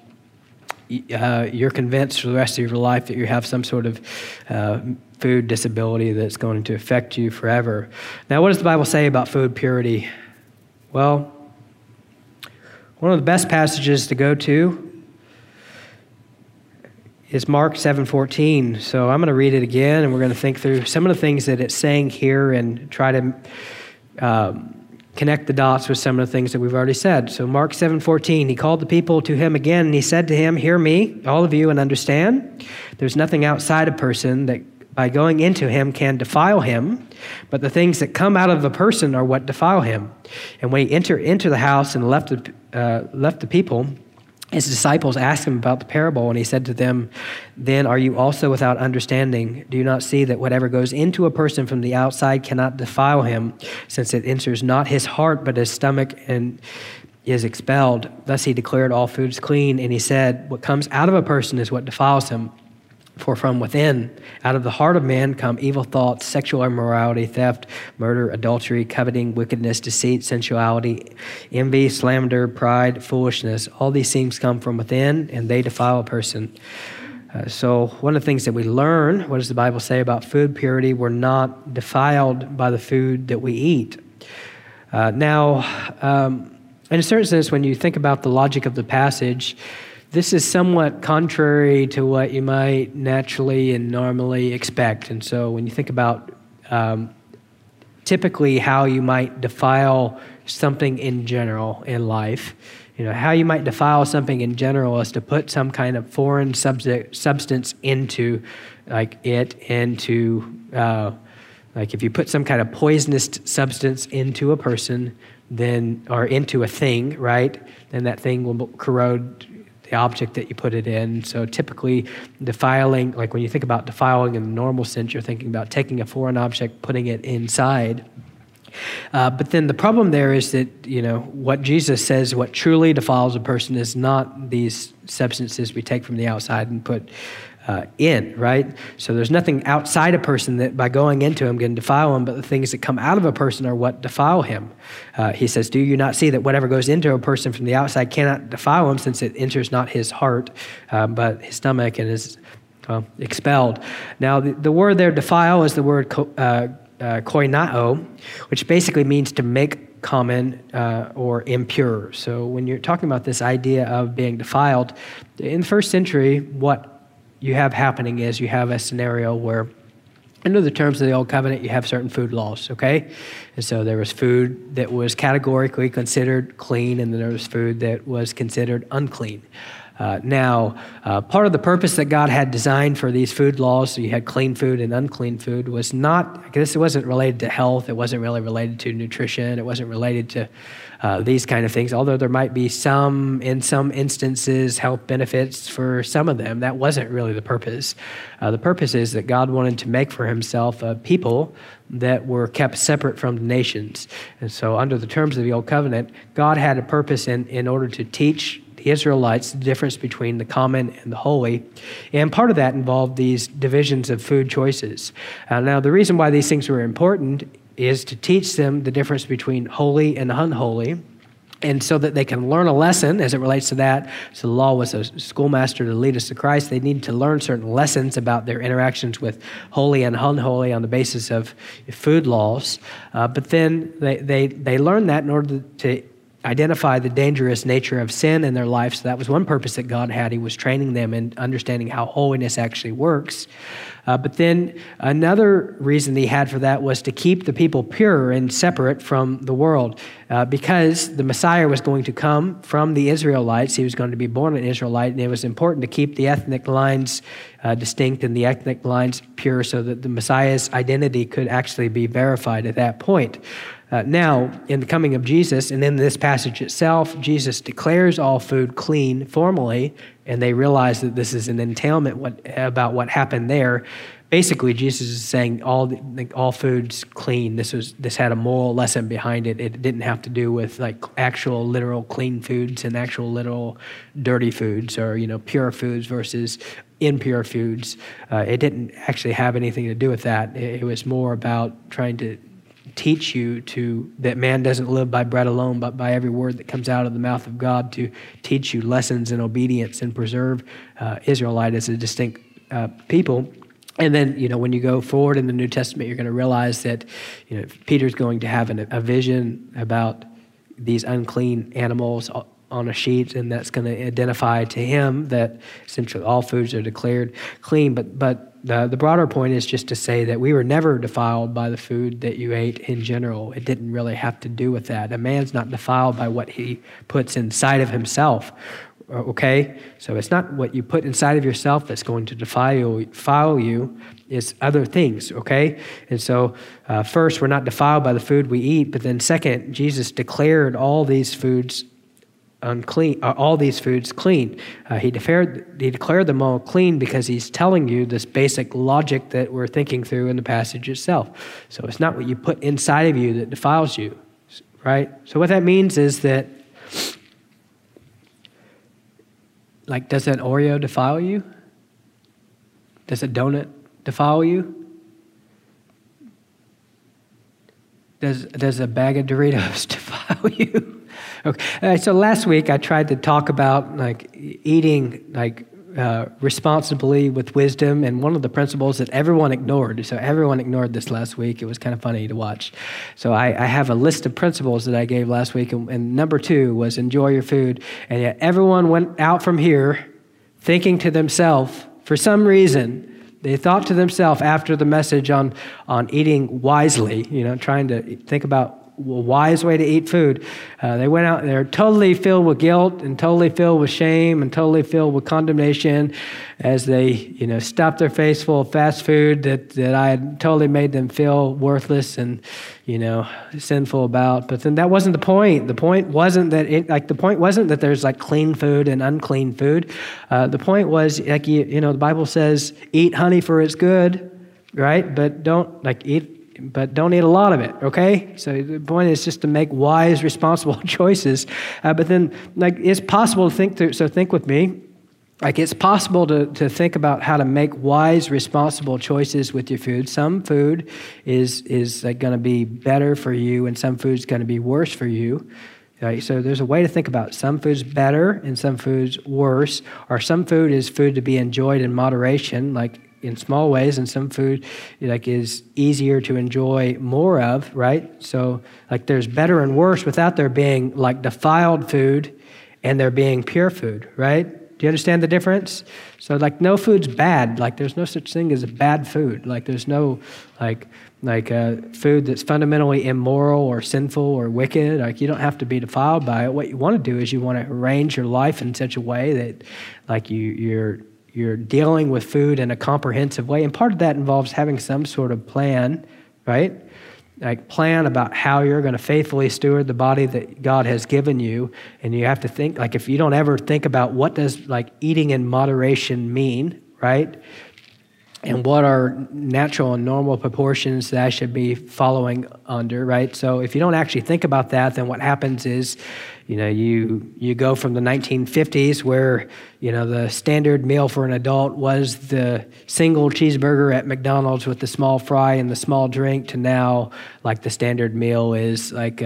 you're convinced for the rest of your life that you have some sort of food disability that's going to affect you forever. Now, what does the Bible say about food purity? Well, one of the best passages to go to is Mark 7:14. So I'm going to read it again, and we're going to think through some of the things that it's saying here and try to connect the dots with some of the things that we've already said. So Mark 7:14, he called the people to him again, and he said to him, "Hear me, all of you, and understand. There's nothing outside a person that by going into him can defile him, but the things that come out of a person are what defile him." And when he entered into the house and left the people, his disciples asked him about the parable, and he said to them, "Then are you also without understanding? Do you not see that whatever goes into a person from the outside cannot defile him, since it enters not his heart but his stomach and is expelled? Thus he declared all foods clean, and he said, what comes out of a person is what defiles him. For from within, out of the heart of man, come evil thoughts, sexual immorality, theft, murder, adultery, coveting, wickedness, deceit, sensuality, envy, slander, pride, foolishness. All these things come from within, and they defile a person." So one of the things that we learn, what does the Bible say about food purity? We're not defiled by the food that we eat. Now, in a certain sense, when you think about the logic of the passage, this is somewhat contrary to what you might naturally and normally expect. And so when you think about typically how you might defile something in general in life, how you might defile something in general is to put some kind of foreign substance into like if you put some kind of poisonous substance into a person, or into a thing, right? Then that thing will corrode the object that you put it in. So typically defiling, like when you think about defiling in the normal sense, you're thinking about taking a foreign object, putting it inside. But then the problem there is that, what Jesus says, what truly defiles a person is not these substances we take from the outside and put in, right? So there's nothing outside a person that by going into him can defile him, but the things that come out of a person are what defile him. He says, "Do you not see that whatever goes into a person from the outside cannot defile him, since it enters not his heart, but his stomach and is expelled?" Now, the word there, defile, is the word koinao, which basically means to make common or impure. So when you're talking about this idea of being defiled, in the first century, what you have happening is you have a scenario where, under the terms of the Old Covenant, you have certain food laws, okay? And so there was food that was categorically considered clean, and then there was food that was considered unclean. Part of the purpose that God had designed for these food laws, so you had clean food and unclean food, was not, I guess it wasn't related to health, it wasn't really related to nutrition, it wasn't related to these kind of things, although there might be some, in some instances, health benefits for some of them. That wasn't really the purpose. The purpose is that God wanted to make for himself a people that were kept separate from the nations. And so under the terms of the Old Covenant, God had a purpose in order to teach the Israelites the difference between the common and the holy. And part of that involved these divisions of food choices. Now, the reason why these things were important is to teach them the difference between holy and unholy, and so that they can learn a lesson as it relates to that. So the law was a schoolmaster to lead us to Christ. They needed to learn certain lessons about their interactions with holy and unholy on the basis of food laws. But then they learned that in order to identify the dangerous nature of sin in their life. So that was one purpose that God had. He was training them in understanding how holiness actually works. But then another reason he had for that was to keep the people pure and separate from the world. Because the Messiah was going to come from the Israelites. He was going to be born an Israelite, and it was important to keep the ethnic lines distinct and the ethnic lines pure so that the Messiah's identity could actually be verified at that point. Now, in the coming of Jesus, and in this passage itself, Jesus declares all food clean formally, and they realize that this is an entailment about what happened there. Basically, Jesus is saying all food's clean. This had a moral lesson behind it. It didn't have to do with like actual literal clean foods and actual literal dirty foods, or pure foods versus impure foods. It didn't actually have anything to do with that. It was more about trying to teach you that man doesn't live by bread alone, but by every word that comes out of the mouth of God, to teach you lessons in obedience and preserve Israelite as a distinct people. And then, when you go forward in the New Testament, you're going to realize that, Peter's going to have a vision about these unclean animals on a sheet, and that's going to identify to him that essentially all foods are declared clean. But the broader point is just to say that we were never defiled by the food that you ate in general. It didn't really have to do with that. A man's not defiled by what he puts inside of himself. Okay? So it's not what you put inside of yourself that's going to defile you. It's other things, okay? And so first, we're not defiled by the food we eat, but then second, Jesus declared all these foods unclean, all these foods clean. He declared them all clean because he's telling you this basic logic that we're thinking through in the passage itself. So it's not what you put inside of you that defiles you, right? So what that means is that, like, does an Oreo defile you? Does a donut defile you? Does a bag of Doritos defile you? Okay. So last week I tried to talk about eating responsibly with wisdom, and one of the principles that everyone ignored. So everyone ignored this last week. It was kind of funny to watch. So I have a list of principles that I gave last week, and number 2 was enjoy your food. And yet everyone went out from here thinking to themselves, for some reason, they thought to themselves after the message on eating wisely, trying to think about a wise way to eat food. They went out, they're totally filled with guilt and totally filled with shame and totally filled with condemnation as they, stuffed their face full of fast food that I had totally made them feel worthless and, sinful about. But then that wasn't the point. The point wasn't that there's clean food and unclean food. The point was the Bible says, eat honey for its good, right? But don't eat a lot of it, okay? So the point is just to make wise, responsible choices. But then, it's possible to think through, so think with me. It's possible to think about how to make wise, responsible choices with your food. Some food is going to be better for you, and some food's going to be worse for you. Right? So there's a way to think about it. Some food's better and some food's worse, or some food is food to be enjoyed in moderation, in small ways, and some food is easier to enjoy more of, right? So there's better and worse without there being defiled food and there being pure food, right? Do you understand the difference? So like no food's bad. Like there's no such thing as a bad food. Like there's no like food that's fundamentally immoral or sinful or wicked. Like you don't have to be defiled by it. What you want to do is you want to arrange your life in such a way that like you're dealing with food in a comprehensive way. And part of that involves having some sort of plan, right? Like plan about how you're going to faithfully steward the body that God has given you. And you have to think, like if you don't ever think about what does like eating in moderation mean, right? And what are natural and normal proportions that I should be following under, right? So if you don't actually think about that, then what happens is, you go from the 1950s where, the standard meal for an adult was the single cheeseburger at McDonald's with the small fry and the small drink to now, like the standard meal is like,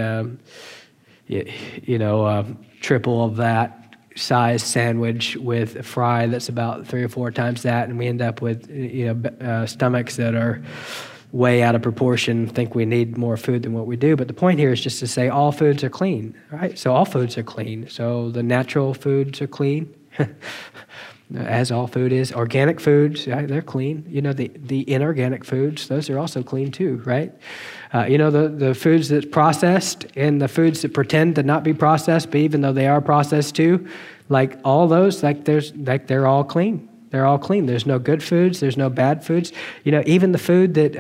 triple of that size sandwich with a fry that's about 3 or 4 times that, and we end up with stomachs that are way out of proportion, think we need more food than what we do. But the point here is just to say all foods are clean, right? So all foods are clean. So the natural foods are clean, as all food is. Organic foods, they're clean. The inorganic foods, those are also clean too, right? The foods that's processed and the foods that pretend to not be processed, but even though they are processed too, like all those, they're all clean. They're all clean. There's no good foods. There's no bad foods. Even the food that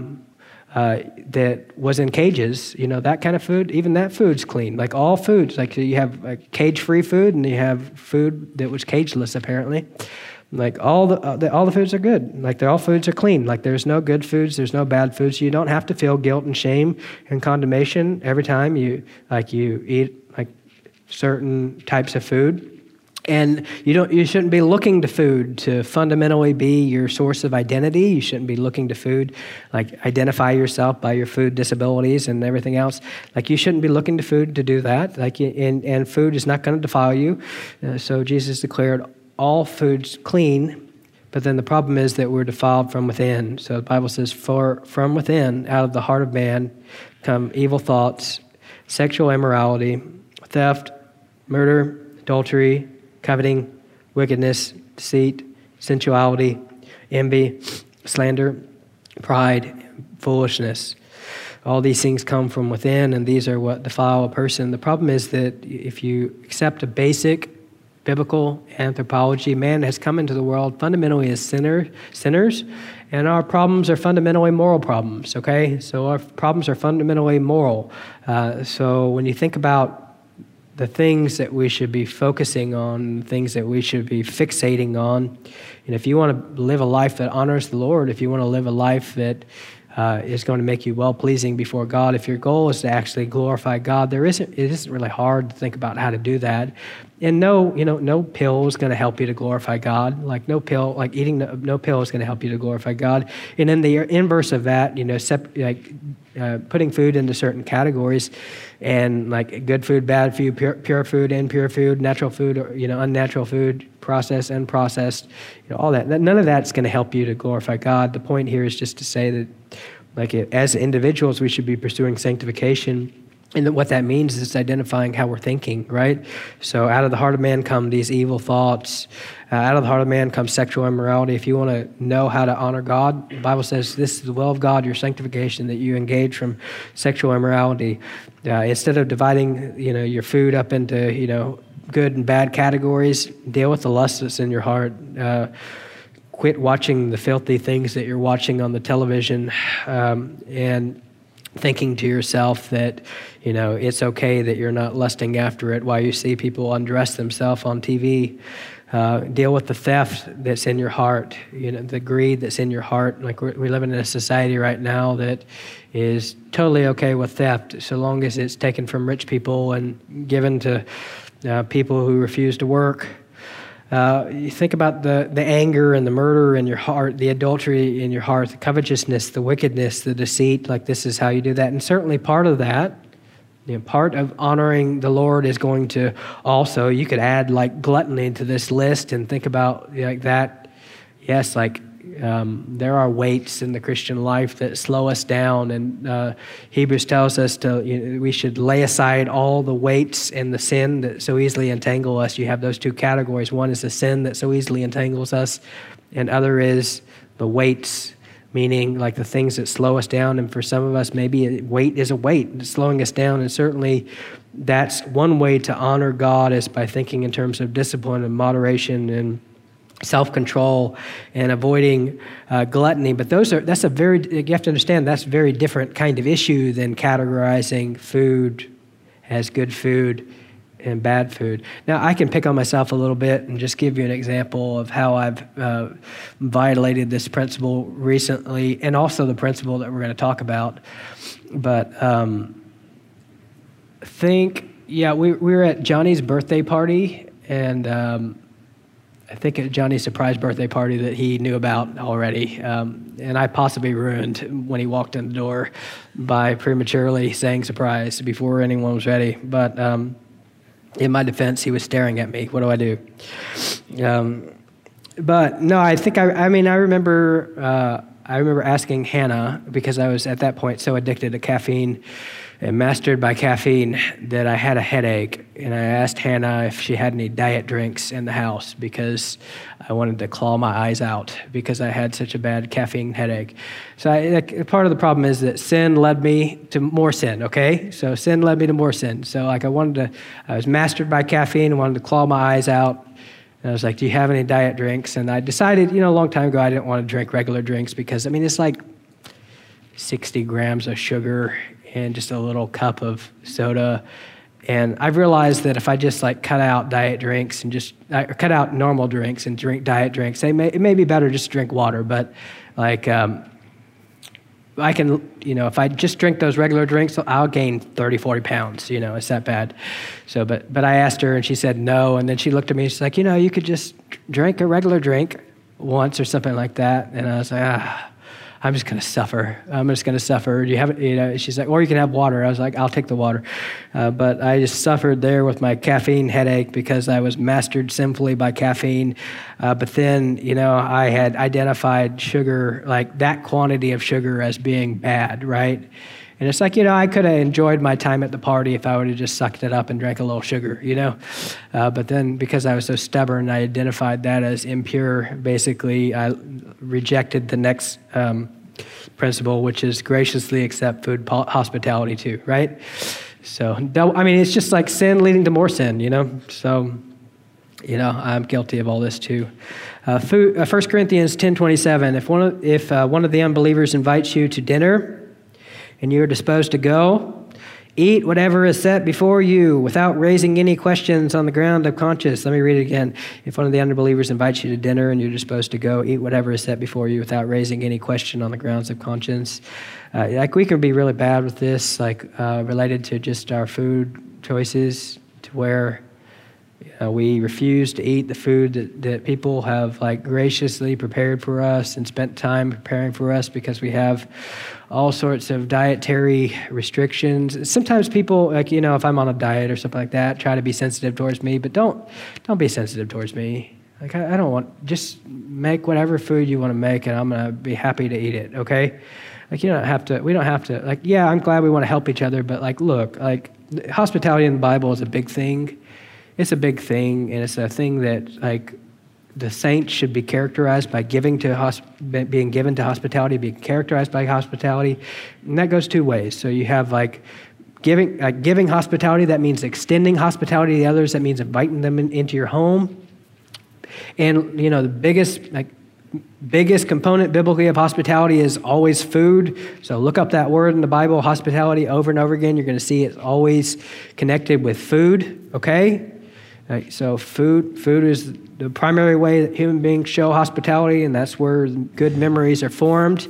was in cages, that kind of food, even that food's clean. Like all foods, like you have cage-free food and you have food that was cageless apparently. Like all the foods are good. Like all foods are clean. Like there's no good foods. There's no bad foods. You don't have to feel guilt and shame and condemnation every time you eat like certain types of food. And you shouldn't be looking to food to fundamentally be your source of identity. You shouldn't be looking to food, like identify yourself by your food disabilities and everything else. Like you shouldn't be looking to food to do that. Like and food is not going to defile you. So Jesus declared all foods clean, but then the problem is that we're defiled from within. So the Bible says, "For from within, out of the heart of man, come evil thoughts, sexual immorality, theft, murder, adultery, coveting, wickedness, deceit, sensuality, envy, slander, pride, foolishness." All these things come from within, and these are what defile a person. The problem is that if you accept a basic biblical anthropology, man has come into the world fundamentally as sinners, and our problems are fundamentally moral problems, okay? So our problems are fundamentally moral. So when you think about the things that we should be focusing on, things that we should be fixating on, and if you want to live a life that honors the Lord, if you want to live a life that is going to make you well-pleasing before God, if your goal is to actually glorify God, it isn't really hard to think about how to do that. And no pill is going to help you to glorify God. Like no pill, like eating no pill is going to help you to glorify God. And in the inverse of that, putting food into certain categories, and like good food, bad food, pure food, impure food, natural food, or unnatural food, processed, unprocessed, all that. None of that's going to help you to glorify God. The point here is just to say that, like as individuals, we should be pursuing sanctification. And what that means is identifying how we're thinking, right? So out of the heart of man come these evil thoughts. Out of the heart of man comes sexual immorality. If you want to know how to honor God, the Bible says this is the will of God, your sanctification, that you engage from sexual immorality. Instead of dividing, your food up into, good and bad categories, deal with the lust that's in your heart. Quit watching the filthy things that you're watching on the television, and thinking to yourself that, it's okay that you're not lusting after it while you see people undress themselves on TV. Deal with the theft that's in your heart, the greed that's in your heart. Like we live in a society right now that is totally okay with theft so long as it's taken from rich people and given to people who refuse to work. You think about the anger and the murder in your heart, the adultery in your heart, the covetousness, the wickedness, the deceit. Like this is how you do that. And certainly part of that, part of honoring the Lord is going to also, you could add like gluttony to this list and think about like that. Yes, like There are weights in the Christian life that slow us down, and Hebrews tells us we should lay aside all the weights and the sin that so easily entangle us. You have those two categories. One is the sin that so easily entangles us, and other is the weights, meaning like the things that slow us down. And for some of us, maybe weight is a weight that's slowing us down, and certainly that's one way to honor God is by thinking in terms of discipline and moderation and self-control and avoiding gluttony. But you have to understand that's a very different kind of issue than categorizing food as good food and bad food. Now, I can pick on myself a little bit and just give you an example of how I've violated this principle recently, and also the principle that we're going to talk about. But we were at Johnny's birthday party, and I think at Johnny's surprise birthday party that he knew about already, and I possibly ruined when he walked in the door by prematurely saying surprise before anyone was ready. But in my defense, he was staring at me. What do I do? But no, I think I remember asking Hannah, because I was at that point so addicted to caffeine and mastered by caffeine that I had a headache, and I asked Hannah if she had any diet drinks in the house because I wanted to claw my eyes out because I had such a bad caffeine headache. So part of the problem is that sin led me to more sin, okay? So sin led me to more sin. So I was mastered by caffeine and wanted to claw my eyes out. And I was like, do you have any diet drinks? And I decided, a long time ago, I didn't want to drink regular drinks because, it's like 60 grams of sugar and just a little cup of soda. And I've realized that if I just cut out diet drinks and cut out normal drinks and drink diet drinks, it may be better just to drink water. But I can, if I just drink those regular drinks, I'll gain 30, 40 pounds, it's that bad. So, but I asked her and she said no. And then she looked at me and she's like, you could just drink a regular drink once or something like that. And I was like, I'm just going to suffer. Do you have it? She's like, or you can have water. I was like, I'll take the water. But I just suffered there with my caffeine headache because I was mastered sinfully by caffeine. But then, I had identified sugar, like that quantity of sugar as being bad, right? And it's like, I could have enjoyed my time at the party if I would have just sucked it up and drank a little sugar, But then because I was so stubborn, I identified that as impure. Basically, I rejected the next principle, which is graciously accept food hospitality too, right? So, it's just like sin leading to more sin, So, I'm guilty of all this too. 1 Corinthians 10:27, if one of the unbelievers invites you to dinner, and you're disposed to go, eat whatever is set before you without raising any questions on the ground of conscience. Let me read it again. If one of the unbelievers invites you to dinner and you're disposed to go, eat whatever is set before you without raising any question on the grounds of conscience. We can be really bad with this, related to just our food choices, to where we refuse to eat the food that people have graciously prepared for us and spent time preparing for us because we have all sorts of dietary restrictions. Sometimes people, if I'm on a diet or something like that, try to be sensitive towards me, but don't be sensitive towards me. I don't want, just make whatever food you want to make and I'm going to be happy to eat it, okay? We don't have to, I'm glad we want to help each other, but look, hospitality in the Bible is a big thing. It's a big thing, and it's a thing that, the saints should be characterized by being given to hospitality, being characterized by hospitality, and that goes two ways. So you have giving hospitality. That means extending hospitality to others. That means inviting them into your home. And the biggest component biblically of hospitality is always food. So look up that word in the Bible, hospitality, over and over again. You're going to see it's always connected with food. Okay. So food is the primary way that human beings show hospitality, and that's where good memories are formed,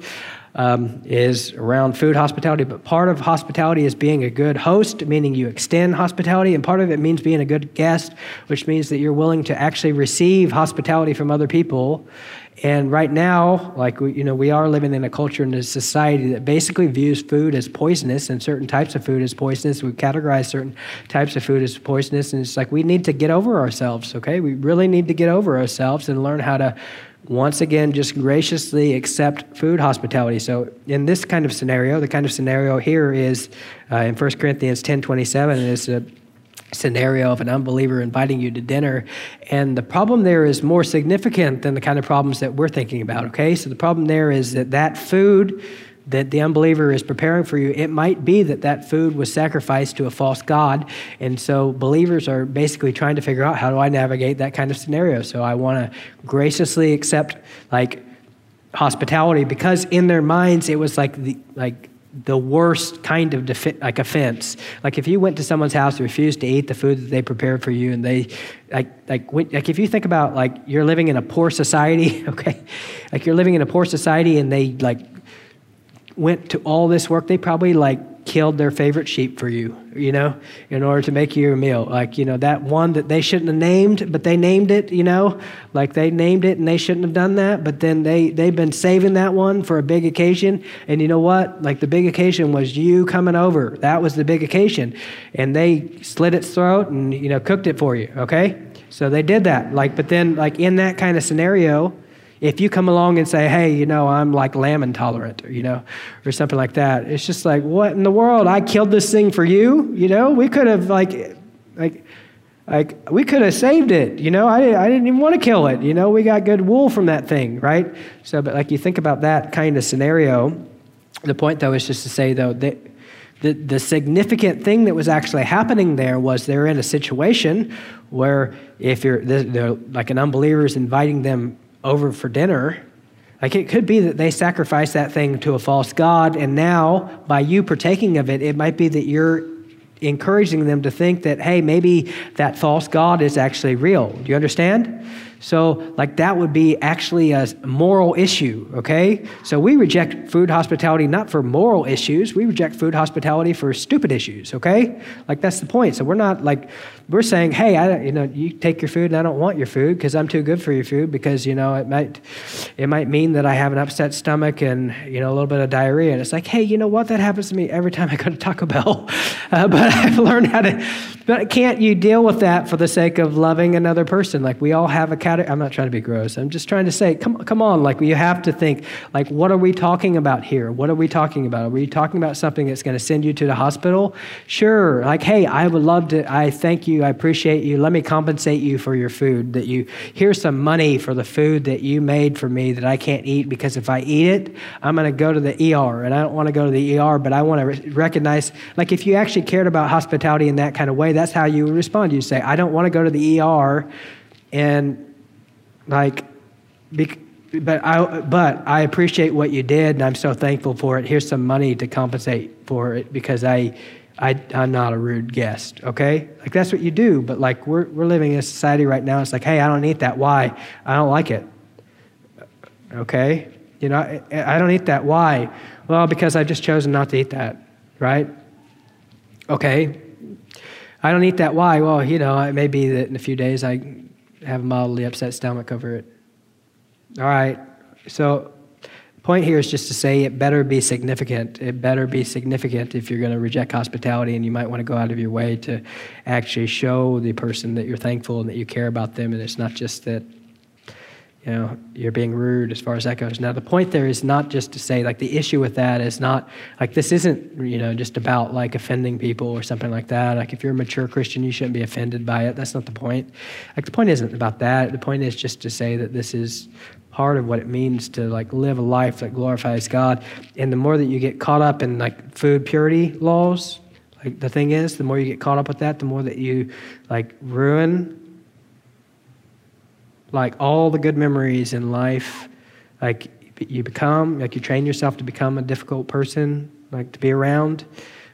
is around food hospitality. But part of hospitality is being a good host, meaning you extend hospitality, and part of it means being a good guest, which means that you're willing to actually receive hospitality from other people. And right now, we are living in a culture and a society that basically views food as poisonous and certain types of food as poisonous. We categorize certain types of food as poisonous, and it's we need to get over ourselves, okay? We really need to get over ourselves and learn how to once again, just graciously accept food hospitality. So in this kind of scenario, the kind of scenario here is in 1 Corinthians 10:27, is a scenario of an unbeliever inviting you to dinner. And the problem there is more significant than the kind of problems that we're thinking about, okay? So the problem there is that food that the unbeliever is preparing for you, it might be that food was sacrificed to a false god. And so believers are basically trying to figure out, how do I navigate that kind of scenario? So I want to graciously accept hospitality, because in their minds it was like the worst kind of offense. Like if you went to someone's house and refused to eat the food that they prepared for you, and they if you think about you're living in a poor society, okay, you're living in a poor society, and they went to all this work, they probably killed their favorite sheep for you, in order to make you a meal. That one that they shouldn't have named, but they named it, they named it and they shouldn't have done that, but then they've been saving that one for a big occasion. And you know what? The big occasion was you coming over. That was the big occasion. And they slit its throat and, cooked it for you, okay? So they did that. But then, in that kind of scenario, if you come along and say, hey, I'm lamb intolerant, or something like that, it's just what in the world? I killed this thing for you, We could have we could have saved it, I didn't even want to kill it, We got good wool from that thing, right? So, but you think about that kind of scenario. The point, though, is just to say, though, that the significant thing that was actually happening there was they're in a situation where if they're an unbeliever is inviting them over for dinner, it could be that they sacrificed that thing to a false god, and now by you partaking of it, it might be that you're encouraging them to think that, hey, maybe that false god is actually real. Do you understand? So that would be actually a moral issue, okay? So we reject food hospitality not for moral issues. We reject food hospitality for stupid issues, okay? That's the point. So we're not we're saying, hey, you take your food and I don't want your food because I'm too good for your food, because, it might mean that I have an upset stomach and, a little bit of diarrhea. And it's hey, you know what? That happens to me every time I go to Taco Bell. But I've learned how to, but can't you deal with that for the sake of loving another person? We all have a category. I'm not trying to be gross. I'm just trying to say, come on. You have to think, what are we talking about here? What are we talking about? Are we talking about something that's going to send you to the hospital? Sure. Hey, I would love to, I thank you. I appreciate you. Let me compensate you for your food. Here's some money for the food that you made for me that I can't eat, because if I eat it, I'm going to go to the ER, and I don't want to go to the ER, but I want to recognize, if you actually cared about hospitality in that kind of way, that's how you would respond. You say, I don't want to go to the ER, and but I appreciate what you did, and I'm so thankful for it. Here's some money to compensate for it, because I'm not a rude guest, okay? That's what you do, but we're living in a society right now. It's hey, I don't eat that. Why? I don't like it. Okay? I don't eat that. Why? Well, because I've just chosen not to eat that, right? Okay. I don't eat that. Why? Well, it may be that in a few days I have a mildly upset stomach over it. All right. So the point here is just to say it better be significant. It better be significant if you're going to reject hospitality, and you might want to go out of your way to actually show the person that you're thankful and that you care about them, and it's not just that you're being rude as far as that goes. Now, the point there is not just to say, the issue with that is not, this isn't, just about, offending people or something like that. If you're a mature Christian, you shouldn't be offended by it. That's not the point. The point isn't about that. The point is just to say that this is part of what it means to, live a life that glorifies God. And the more that you get caught up in, food purity laws, the thing is, the more you get caught up with that, the more that you, ruin all the good memories in life. You become, you train yourself to become a difficult person, to be around.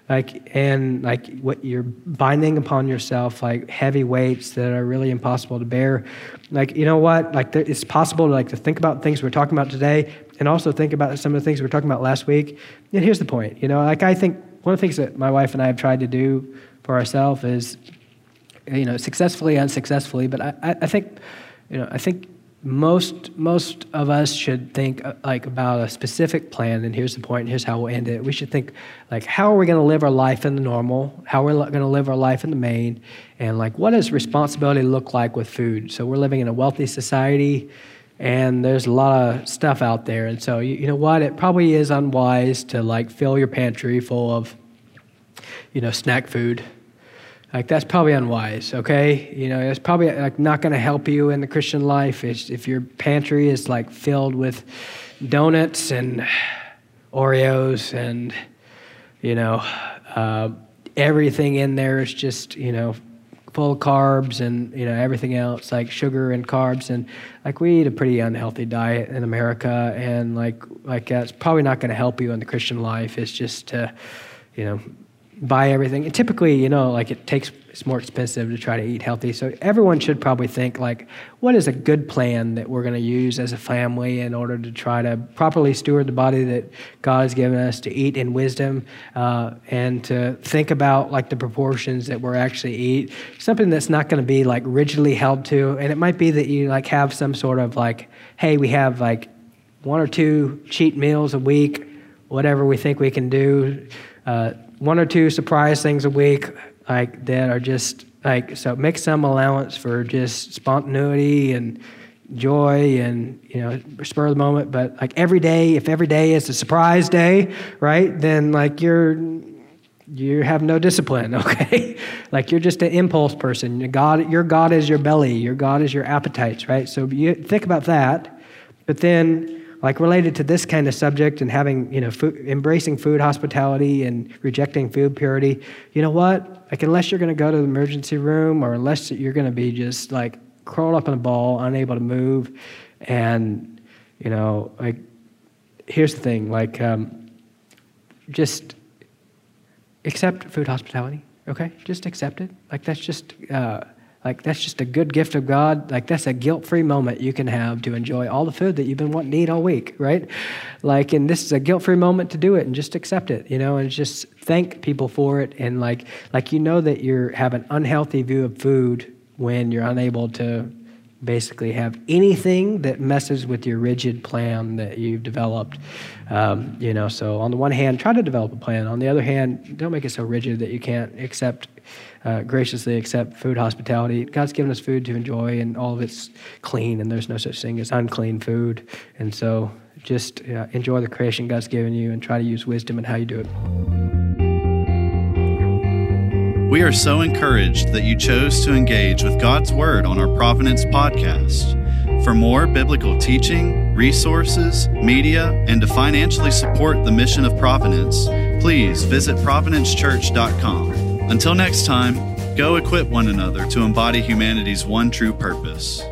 What you're binding upon yourself, heavy weights that are really impossible to bear. You know what? It's possible to think about things we're talking about today, and also think about some of the things we were talking about last week. And here's the point. I think one of the things that my wife and I have tried to do for ourselves is, successfully, unsuccessfully, but I think, I think most of us should think about a specific plan, and here's the point, and here's how we'll end it. We should think how are we going to live our life in the normal? How are we going to live our life in the main? And what does responsibility look like with food? So we're living in a wealthy society, and there's a lot of stuff out there. And so, you know what? It probably is unwise to like fill your pantry full of, snack food. Like, that's probably unwise, okay? It's probably like not going to help you in the Christian life if your pantry is like filled with donuts and Oreos and, everything in there is just, full of carbs and, everything else, like sugar and carbs. And like, we eat a pretty unhealthy diet in America, and like that's probably not going to help you in the Christian life. It's just to, buy everything. And typically, it's more expensive to try to eat healthy. So everyone should probably think like, what is a good plan that we're going to use as a family in order to try to properly steward the body that God has given us, to eat in wisdom, and to think about like the proportions that we're actually eat. Something that's not going to be like rigidly held to. And it might be that you like have some sort of like, hey, we have like 1 or 2 cheat meals a week, whatever we think we can do. 1 or 2 surprise things a week, like that are just like, so make some allowance for just spontaneity and joy and, spur of the moment. But like every day, if every day is a surprise day, right, then like you have no discipline, okay? Like you're just an impulse person. Your God is your belly. Your God is your appetites, right? So you think about that, but then like related to this kind of subject and having, embracing food hospitality and rejecting food purity, you know what? Like unless you're going to go to the emergency room, or unless you're going to be just like curled up in a ball, unable to move, and, like here's the thing, like just accept food hospitality, okay? Just accept it. Like that's just a good gift of God. Like that's a guilt-free moment you can have to enjoy all the food that you've been wanting to eat all week, right? Like, and this is a guilt-free moment to do it and just accept it, and just thank people for it. And like that you have an unhealthy view of food when you're unable to basically have anything that messes with your rigid plan that you've developed. So on the one hand, try to develop a plan. On the other hand, don't make it so rigid that you can't graciously accept food hospitality. God's given us food to enjoy, and all of it's clean, and there's no such thing as unclean food. And so just enjoy the creation God's given you and try to use wisdom in how you do it. We are so encouraged that you chose to engage with God's Word on our Providence podcast. For more biblical teaching, resources, media, and to financially support the mission of Providence, please visit providencechurch.com. Until next time, go equip one another to embody humanity's one true purpose.